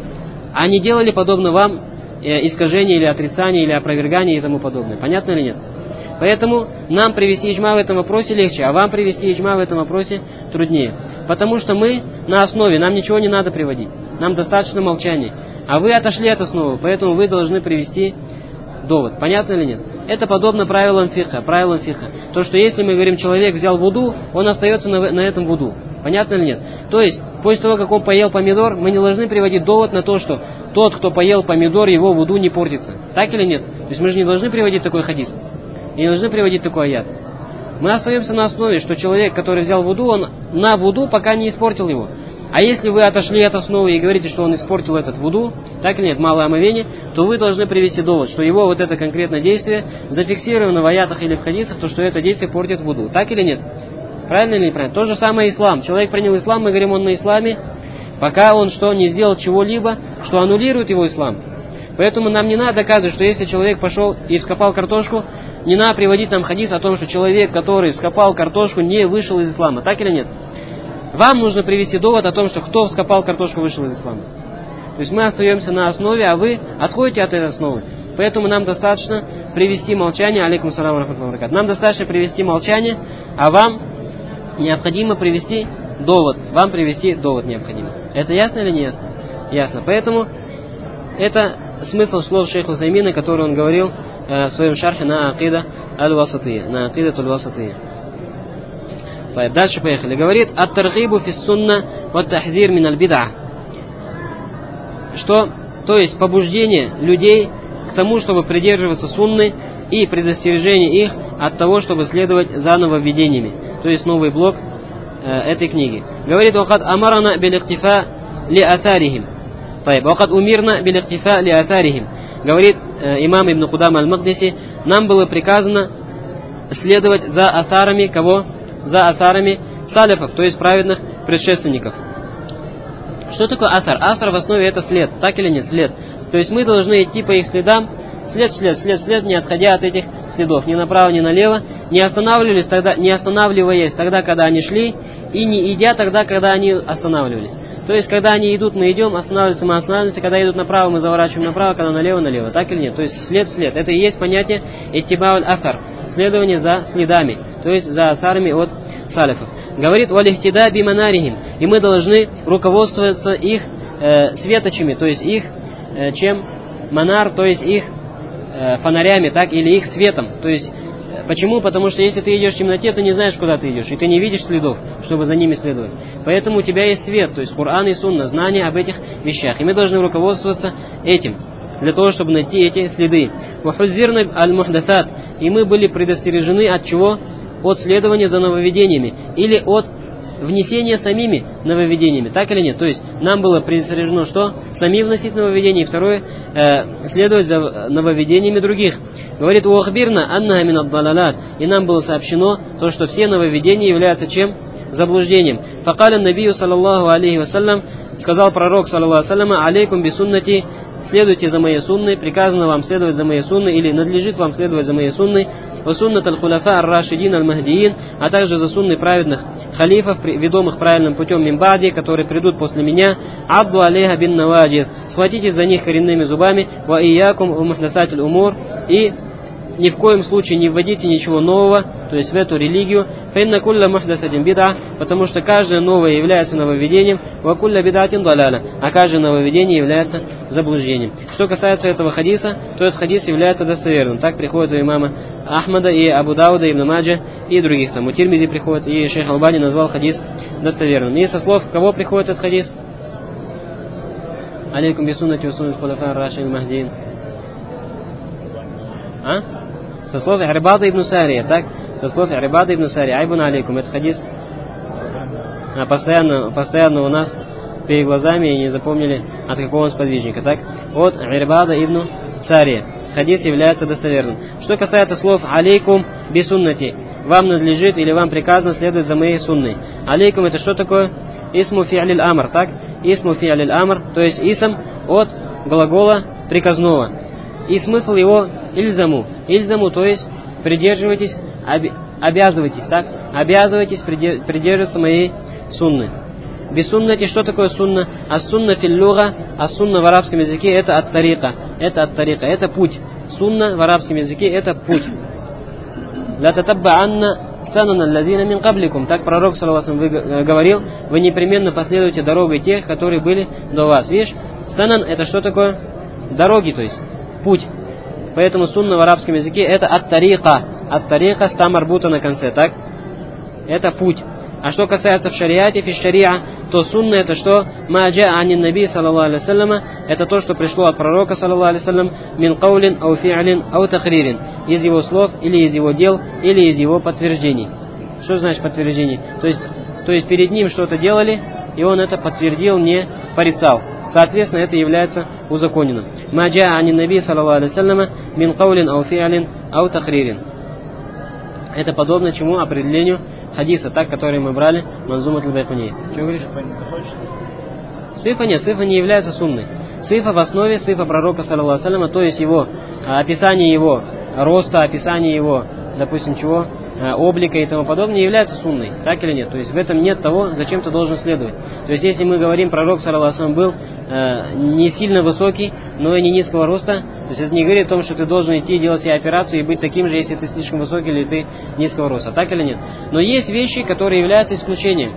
А не делали подобно вам искажение или отрицание, или опровергание и тому подобное. Понятно или нет? Поэтому нам привести иджма в этом вопросе легче, а вам привести иджма в этом вопросе труднее. Потому что мы на основе, нам ничего не надо приводить. Нам достаточно молчания. А вы отошли от основы, поэтому вы должны привести довод. Понятно или нет? Это подобно правилам фикха. То, что если мы говорим, человек взял вуду, он остается на этом вуду. Понятно или нет? То есть, после того, как он поел помидор, мы не должны приводить довод на то, что тот, кто поел помидор, его вуду не портится. Так или нет? То есть мы же не должны приводить такой хадис. И не должны приводить такой аят. Мы остаемся на основе, что человек, который взял вуду, он на вуду, пока не испортил его. А если вы отошли от основы и говорите, что он испортил этот вуду, так или нет, малое омовение, то вы должны привести довод, что его вот это конкретное действие зафиксировано в аятах или в хадисах, то что это действие портит вуду. Так или нет? Правильно или неправильно? То же самое ислам. Человек принял ислам, мы говорим, он на исламе, пока он что, не сделал чего-либо, что аннулирует его ислам. Поэтому нам не надо доказывать, что если человек пошел и вскопал картошку, не надо приводить нам хадис о том, что человек, который вскопал картошку, не вышел из ислама. Так или нет? Вам нужно привести довод о том, что кто вскопал картошку, вышел из ислама. То есть мы остаемся на основе, а вы отходите от этой основы. Поэтому нам достаточно привести молчание, алейкум салам рахматуллахи ва баракатух. Нам достаточно привести молчание, а вам необходимо привести довод. Вам привести довод необходимо. Это ясно или не ясно? Ясно. Поэтому это смысл слов шейха Усаймина, который он говорил в своем шархе на акида аль-васатия. На акида аль-васатия. Дальше поехали. Говорит: «Ат-таргибу фис-сунна ва-тахзир мин аль-бид'а». Что? То есть побуждение людей к тому, чтобы придерживаться сунны, и предостережение их от того, чтобы следовать за нововведениями. То есть новый блок этой книги. Говорит: «Вакад амарана биликтифа ли атарихим». «Вакад умирна биликтифа ли атарихим». Говорит имам Ибн Кудама аль-Магдиси: нам было приказано следовать за атарами кого? За атарами салифов, то есть праведных предшественников. Что такое асар? Асар в основе это след, так или нет? След. То есть мы должны идти по их следам, след, не отходя от этих следов, ни направо, ни налево, не останавливаясь тогда, когда они шли, и не идя тогда, когда они останавливались. То есть, когда они идут, мы идем, останавливаются, мы останавливаемся, когда идут направо, мы заворачиваем направо, когда налево, так или нет? То есть след. Это и есть понятие иттибауль афар, следование за следами, то есть за асарами от салифов. Говорит: «Валихтида биманарихим», и мы должны руководствоваться их светочами, то есть их чем манар, то есть их фонарями, так, или их светом. То есть, почему? Потому что если ты идешь в темноте, ты не знаешь, куда ты идешь, и ты не видишь следов, чтобы за ними следовать. Поэтому у тебя есть свет, то есть Коран и Сунна, знание об этих вещах. И мы должны руководствоваться этим, для того, чтобы найти эти следы. «Вахузирна аль-мухдасат». И мы были предостережены от чего? От следования за нововведениями, или от внесения самими нововведениями, так или нет? То есть нам было предостережено, что сами вносить нововведения, и второе, следовать за нововведениями других. Говорит: «Уахбирна аннаха мин ад-далалат». И нам было сообщено то, что все нововведения являются чем? Заблуждением. «Факаля набию саллаллаху алейхи вассалям», сказал пророк саллаллаху алейхи вассалям: «Алейкум бисуннати», следуйте за моей сунной, приказано вам следовать за моей сунной, или надлежит вам следовать за моей сунной, «Ва суннат аль-хуляфа ар-рашидин аль-махдиин», а также за сунной праведных халифов, ведомых правильным путем мимбади, которые придут после меня, «Абду алейха бин наваджид», схватитесь за них коренными зубами, «Ва иякум у мухдасатиль умур», и ни в коем случае не вводите ничего нового, то есть в эту религию, «Фаинна кулля мухдасатин бид'a», потому что каждое новое является нововведением, «Ва кулля бид'атин далаля», а каждое нововведение является заблуждением. Что касается этого хадиса, то этот хадис является достоверным. Так приходит у имама Ахмада и Абу Дауда, Ибн Маджа и других. Там у Тирмизи приходит, и шейх Албани назвал хадис достоверным. И со слов кого приходит этот хадис? «Алейкум бисуннати ва суннати хуляфа ар-рашидин аль-махдиин». Со слов Ирбада ибн Сария, так? Со слов Ирбада ибн Сария, айбун алейкум, этот хадис постоянно у нас перед глазами и не запомнили, от какого он сподвижника, так? От Ирбада ибн Сария. Хадис является достоверным. Что касается слов алейкум бисуннати, вам надлежит или вам приказано следовать за моей сунной. Алейкум — это что такое? Исму фи'лиль амр, так? Исму фи'лиль амр, то есть исм от глагола приказного. И смысл его ильзаму. Ильзаму, то есть придерживайтесь, обязывайтесь, так? Обязывайтесь придерживаться моей сунны. Бисуннати, что такое сунна? Ас-сунна фил-луга, ас-сунна в арабском языке это ат-тарика. Это ат-тарика, это путь. Сунна в арабском языке это путь. «Ла татабба'анна санана аллазина мин кабликум». Так пророк саллаллаху алейхи ва саллям говорил: вы непременно последуете дорогой тех, которые были до вас. Видишь? Санан это что такое? Дороги, то есть путь. Поэтому сунна в арабском языке это ат-тарика. Ат-тарика с там арбута на конце, так? Это путь. А что касается в шариате, фи шариа, то сунна это что? Ма джаа анин наби саллаллаху алейхи ва саллям, это то, что пришло от пророка саллаллаху алейхи ва саллям, мин каулин ау фи'лин ау тахририн, из его слов или из его дел или из его подтверждений. Что значит подтверждение? То есть перед ним что-то делали, и он это подтвердил, не порицал. Соответственно, это является узаконенным. Ма джаа анин наби саллаллаху алейхи ва саллям, мин каулин ау фи'лин ау тахририн. Это подобно чему? Определению хадиса, так, который мы брали, Манзумат аль-Байкуни. Что говоришь? Сифа нет, сифа не является сунной. Сифа в основе, сифа пророка, саллаллаху алейхи ва саллям, то есть его описание его роста, описание его, допустим, чего, облика и тому подобное, является сунной, так или нет? То есть в этом нет того, зачем ты должен следовать. То есть если мы говорим, пророк, саллаллаху алейхи ва саллям, был не сильно высокий, но и не низкого роста, то есть это не говорит о том, что ты должен идти делать себе операцию и быть таким же, если ты слишком высокий или ты низкого роста, так или нет? Но есть вещи, которые являются исключением.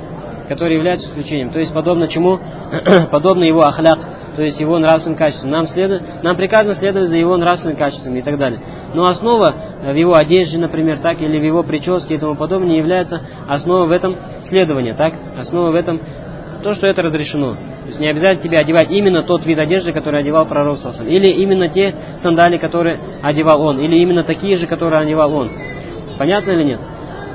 То есть подобно чему? Подобно его ахляк, то есть его нравственным качествам. Нам приказано следовать за его нравственным качеством и так далее. Но основа в его одежде, например, так, или в его прическе и тому подобное не является основой в этом следования, так? Основа в этом то, что это разрешено. То есть не обязательно тебе одевать именно тот вид одежды, который одевал пророк саллаллаху алейхи ва саллям, или именно те сандали, которые одевал он, или именно такие же, которые одевал он. Понятно или нет?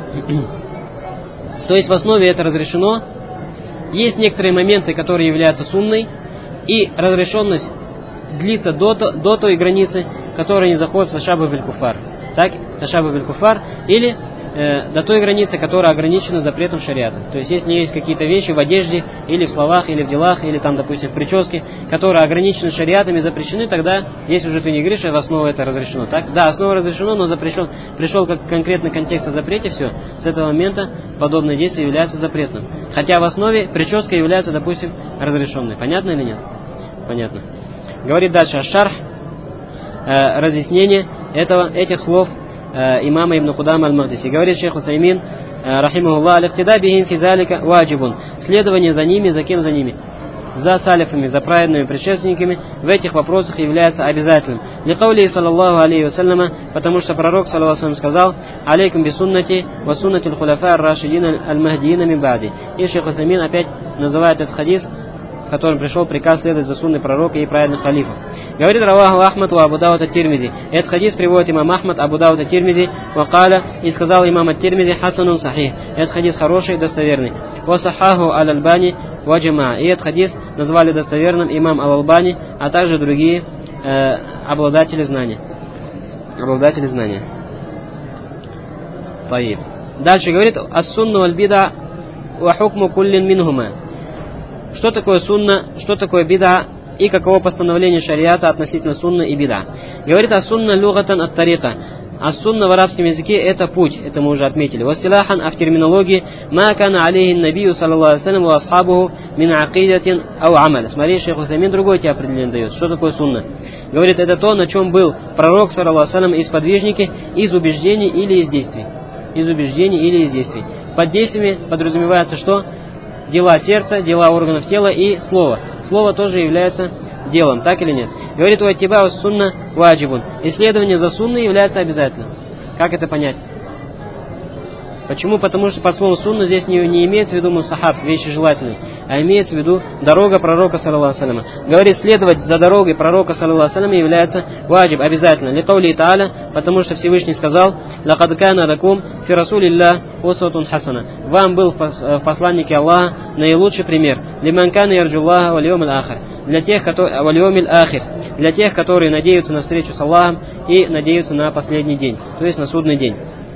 То есть в основе это разрешено. Есть некоторые моменты, которые являются сунной, и разрешенность длится до той границы, которая не заходит в ташаббух биль-куфар. Так, ташаббух биль-куфар, или до той границы, которая ограничена запретом шариата. То есть если есть какие-то вещи в одежде, или в словах, или в делах, или там, допустим, в прическе, которые ограничены шариатами, запрещены, тогда, если уже ты не говоришь, в основу это разрешено. Так? Да, основа разрешено, но пришел как конкретный контекст о запрете, все, с этого момента подобное действие является запретным. Хотя в основе прическа является, допустим, разрешенной. Понятно или нет? Понятно. Говорит дальше аш-шарх, разъяснение этих слов имама Ибн Кудама аль-Махдиси. Говорит шейх Усаймин, рахимахуллах, аль-ихтида бихим фи залика ваджибун. Следование за ними, за кем за ними? за салифами, за праведными предшественниками в этих вопросах является обязательным. Ликаули саллаллаху алейхи вассаляма, потому что пророк саллаллаху алейхи вассалям сказал: алейкум бисуннати ва суннати аль-хуляфа ар-рашидин аль-махдиина мин ба'ди. И Шейх Усаймин опять называет этот хадис, в котором пришел приказ следовать за сунной пророка и праведных халифов. Говорит раваху Ахмад ва Абу Дауд ат-Тирмизи. Этот хадис приводит имам Ахмад, Абу Дауд ат-Тирмизи, ва каля, и сказал имам ат-Тирмизи: хасанун сахих. Этот хадис хороший, достоверный. Ва сахаху аль-Альбани ва джамаа. И этот хадис назвали достоверным имам Аль-Альбани, а также другие обладатели знания. Таиб. Дальше говорит: ас-сунна валь-бида ва хукму куллин минхума. Что такое сунна, что такое бида и каково постановление шариата относительно сунны и бида. Говорит: ас-сунна люгатан ат-тарика. Ас-сунна в арабском языке это путь, это мы уже отметили. Вастилахан, а в терминологии ма кана алейхи набию саллаллаху алейхи вассалям ва асхабуху мин акидатин ау амаля. Смотри, Шейх Усаймин другое тебе определение дает. Что такое сунна? Говорит, это то, на чем был пророк саллаллаху алейхи вассалям и сподвижники из убеждений или из действий. Под действиями подразумевается что? Дела сердца, дела органов тела и слово. Слово тоже является делом, так или нет? Говорит: уаттибау сунна ваджибун. Исследование за сунной является обязательным. Как это понять? Почему? Потому что под словом сунна здесь не имеется в виду мусахаб, вещи желательные, а имеется в виду дорога пророка саллаллаху алейхи ва саллям. Говорит, следовать за дорогой пророка саллаллаху алейхи ва саллям является ваджиб, обязательно. Ликаули тааля, потому что Всевышний сказал: лакад кана лакум фи расулиллах усватун хасана. Вам был в посланнике Аллаха наилучший пример. Лиман кана ярджуллаха валь йомил ахир. Для тех, которые надеются на встречу с Аллахом и надеются на последний день, то есть на судный день.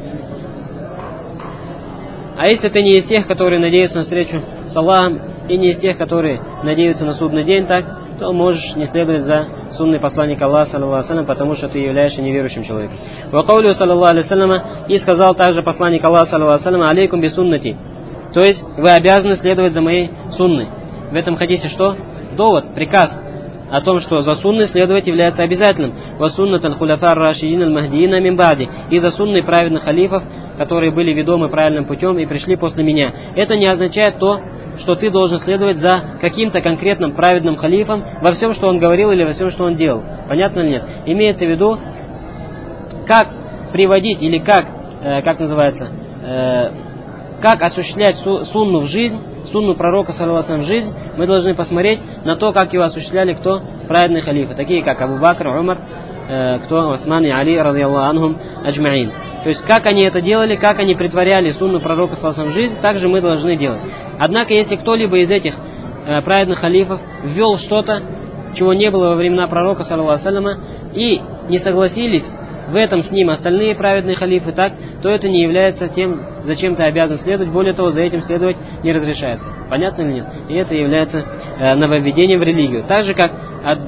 А если ты не из тех, которые надеются на встречу с Аллахом, и не из тех, которые надеются на судный день, так, то можешь не следовать за сунной посланника Аллаха, саллаллаху алейхи ва саллям, потому что ты являешься неверующим человеком. Ва каулю саллаллаху алейхи ва саллям, и сказал также посланник Аллаха, саллаллаху алейхи ва саллям: алейкум би суннати. То есть вы обязаны следовать за моей сунной. В этом хадисе что? Довод, приказ о том, что за сунной следовать является обязательным. Ва суннат аль-хуляфа ар-рашидин аль-махдиина мин ба'ди. И за сунной праведных халифов, которые были ведомы правильным путем и пришли после меня. Это не означает то, что ты должен следовать за каким-то конкретным праведным халифом во всем, что он говорил или во всем, что он делал. Понятно или нет? Имеется в виду, как приводить или как осуществлять сунну в жизнь, сунну пророка саллаллаху алейхи ва саллям в жизнь, мы должны посмотреть на то, как его осуществляли кто? Праведные халифы, такие как Абу Бакр, Умар, Усман и Али, радийаллаху анхум аджмаин. То есть, как они это делали, как они притворяли сунну пророка саллаллаху алейхи ва саллям в жизнь, так же мы должны делать. Однако, если кто-либо из этих праведных халифов ввел что-то, чего не было во времена пророка саллаллаху алейхи ва салляма, и не согласились в этом с ним остальные праведные халифы, так, то это не является тем, зачем ты обязан следовать. Более того, за этим следовать не разрешается. Понятно или нет? И это является нововведением в религию. Так же, как от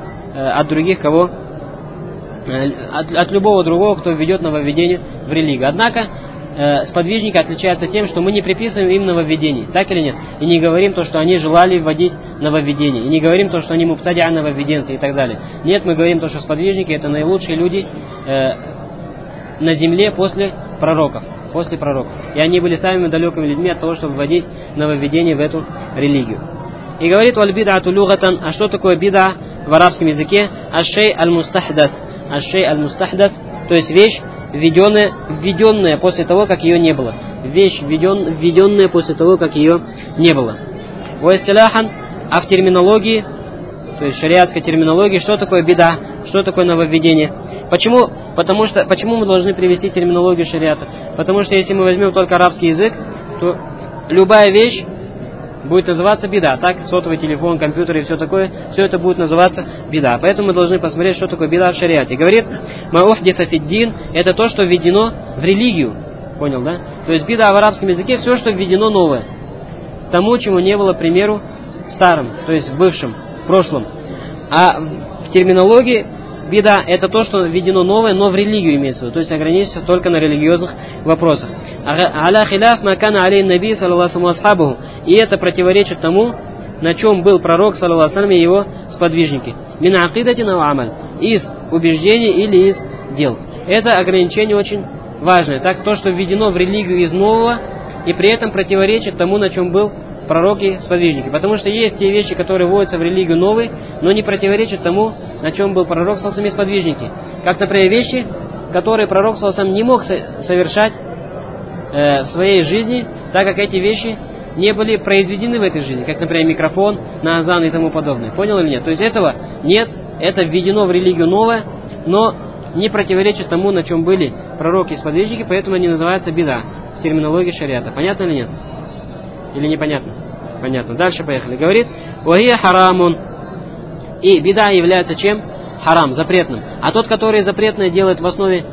любого другого, кто введет нововведение в религию. Однако, сподвижники отличаются тем, что мы не приписываем им нововведений, так или нет? И не говорим то, что они желали вводить нововведение. И не говорим то, что они муптадиа нововведенцы и так далее. Нет, мы говорим то, что сподвижники это наилучшие люди на земле после пророков. И они были самыми далекими людьми от того, чтобы вводить нововведение в эту религию. И говорит: валь бид'ату люгатан. А что такое бид'а в арабском языке? Аш-шей аль-мустахдат. Аш-шей аль-мустахдат, то есть вещь, введенная после того, как ее не было. Вещь, введенная после того, как ее не было. Уастиляхан, а в терминологии, то есть шариатской терминологии, что такое бида, что такое нововведение? Почему мы должны привести терминологию шариата? Потому что если мы возьмем только арабский язык, то любая вещь будет называться бида, так? Сотовый телефон, компьютер и все такое, все это будет называться бида. Поэтому мы должны посмотреть, что такое бида в шариате. Говорит: ма ухдиса фиддин, это то, что введено в религию. Понял, да? То есть бида в арабском языке все, что введено новое. Тому, чему не было, к примеру, в старом, то есть в бывшем, в прошлом. А в терминологии бида это то, что введено новое, но в религию имеется в виду, то есть ограничивается только на религиозных вопросах. Аля хиляф макана алей наби саллаллаху алейхи ва саллям. И это противоречит тому, на чем был пророк саллаллаху алейхи ва саллям и его сподвижники. Мин акидатин ау амаль, из убеждений или из дел. Это ограничение очень важное. Так, то, что введено в религию из нового, и при этом противоречит тому, на чем был пророки, сподвижники. Потому что есть те вещи, которые вводятся в религию новые, но не противоречат тому, на чем был пророк саллаллаху алейхи ва саллям и сподвижники. Как, например, вещи, которые пророк саллаллаху алейхи ва саллям не мог совершать в своей жизни, так как эти вещи не были произведены в этой жизни, как, например, микрофон на азан и тому подобное. Понял или нет? То есть этого нет, это введено в религию новое, но не противоречит тому, на чем были пророки и сподвижники, поэтому они называются бида в терминологии шариата. Понятно или нет? Или непонятно? Понятно. Дальше поехали. Говорит, «Вахия харамун». И бида является чем? Харам, запретным. А тот, который запретное делает в основе,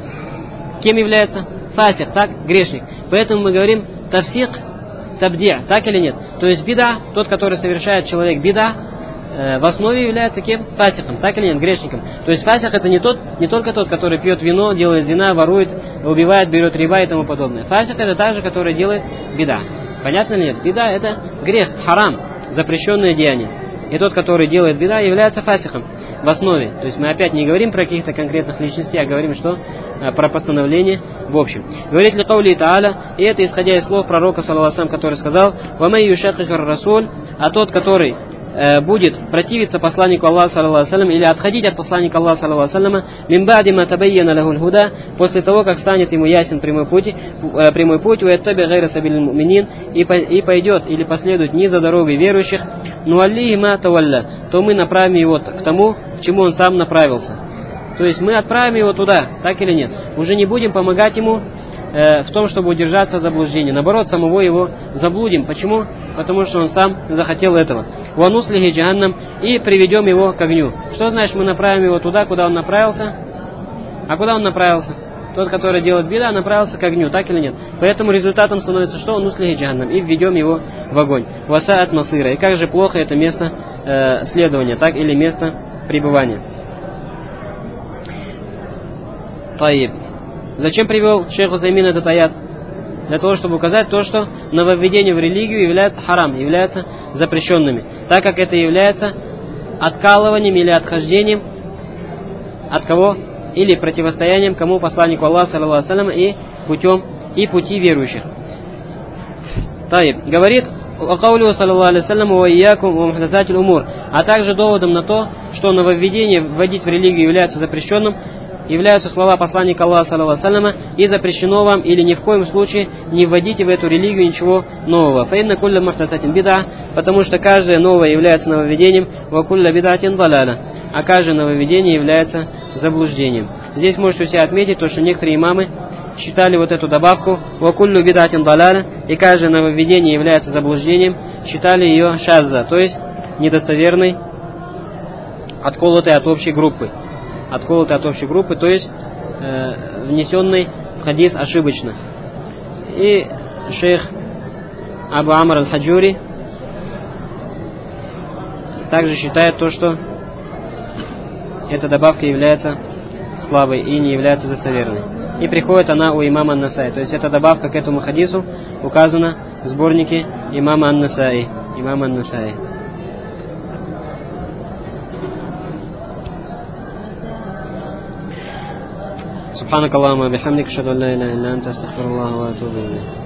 кем является? Фасик, так? Грешник. Поэтому мы говорим тавсик, табдия, так или нет? То есть бида, тот, который совершает человек бида, в основе является кем? Фасиком, так или нет? Грешником. То есть фасик это не только тот, который пьет вино, делает зина, ворует, убивает, берет риба и тому подобное. Фасик это также, который делает бида. Понятно или нет? Бида это грех, харам, запрещенное деяние. И тот, который делает бида, является фасиком в основе. То есть мы опять не говорим про каких-то конкретных личностей, а говорим, что про постановление в общем. Говорит ли каули та'аля, и это исходя из слов пророка, саллаллаху алейхи ва саллям, который сказал, «Вамай юшакихар расуль», а тот, который будет противиться посланнику Аллаха, саллаллаху алейхи ва саллям, или отходить от посланника Аллаха, саллаллаху алейхи ва саллям, мин ба'ди ма табайяна лахуль худа, после того, как станет ему ясен прямой путь, уяттаби гайра сабилил му'минин, и пойдет или последует не за дорогой верующих, нуаллихи ма тавалля, то мы направим его к тому, к чему он сам направился. То есть мы отправим его туда, так или нет. Уже не будем помогать ему в том, чтобы удержаться от заблуждения. Наоборот, самого его заблудим. Почему? Потому что он сам захотел этого. Вануслихи джаханнам, и приведем его к огню. Что значит, мы направим его туда, куда он направился? А куда он направился? Тот, который делает бида, направился к огню, так или нет? Поэтому результатом становится что? Вануслихи джаханнам, и введем его в огонь. Васаат масыра. И как же плохо это место следования, так или место пребывания. Таиб. Зачем привел шейх Усаймин этот аят? Для того, чтобы указать то, что нововведение в религию является харам, является запрещенными. Так как это является откалыванием или отхождением от кого? Или противостоянием кому? Посланнику Аллаха, саллаллаху алейхи ва саллям, и пути верующих. Таиб. Говорит, «Вакаулю саллаллаху алейхи ва саллям, ва иякум ва мухдасатил умур». А также доводом на то, что нововведение вводить в религию является запрещенным, являются слова посланника Аллаха, саллаллаху алейхи ва саллям, и запрещено вам или ни в коем случае не вводите в эту религию ничего нового. Фаинна кулля мухдасатин бида, потому что каждое новое является нововведением, ва кулля бидатин далаля, а каждое нововведение является заблуждением. Здесь можете все отметить то, что некоторые имамы считали вот эту добавку ва куллю бидатин далаля, и каждое нововведение является заблуждением, считали ее шазда, то есть недостоверной, отколотой от общей группы. Отколотой от общей группы, то есть внесенной в хадис ошибочно. И шейх Абу Амр аль-Хаджури также считает то, что эта добавка является слабой и не является достоверной. И приходит она у имама ан-Насаи. То есть эта добавка к этому хадису указана в сборнике имама ан-Насаи. Имама ан-Насаи. سبحانك اللهم وبحمدك اشهد ان لا اله الا انت استغفر الله واتوب اليه.